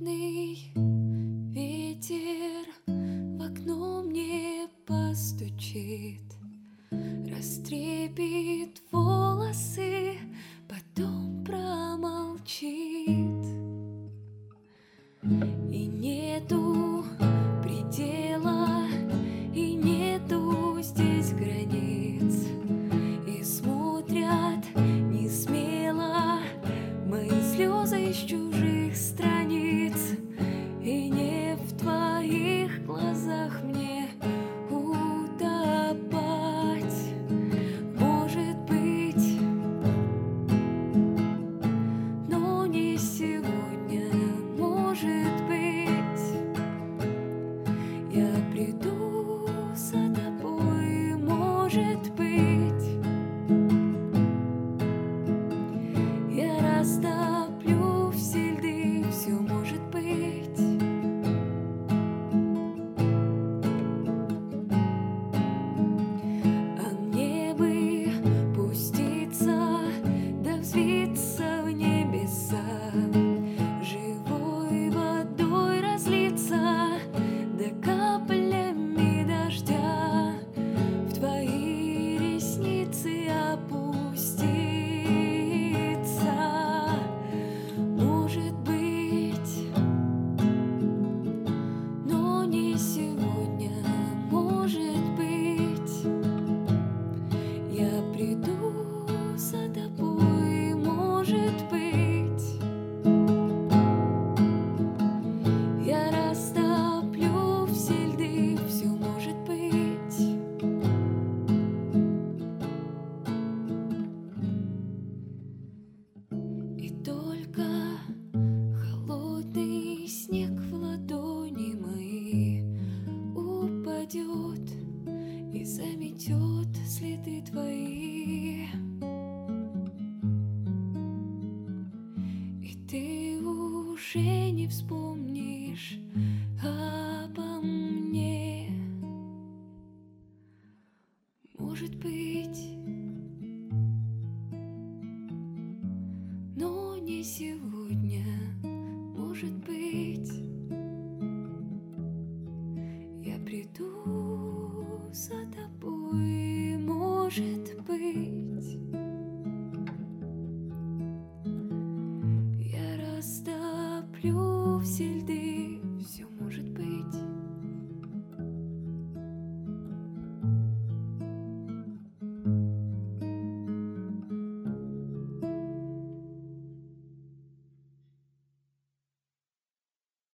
холодный ветер в окно мне постучит, растрепет волосы, потом промолчит. И нету предела, и нету здесь границ, и смотрят не смело мои слезы из чужих страниц. И не в твоих глазах мне утопать, может быть, но не сегодня, может быть. Я приду за тобой, может быть. Я растоплю все льды, все может быть. А мне бы пуститься, да взвиться в небеса, живой водой разлиться, да каплями дождя в твои ресницы опуститься. Может быть, но не сегодня, может быть. Я приду за тобой, может быть. Я растоплю все льды, все может быть. И только холодный снег в ладони мои упадет и заметет следы твои. И ты уже не вспомнишь обо мне. Может быть, но не сегодня, может быть. Я приду за тобой, может быть. Я растоплю все льды.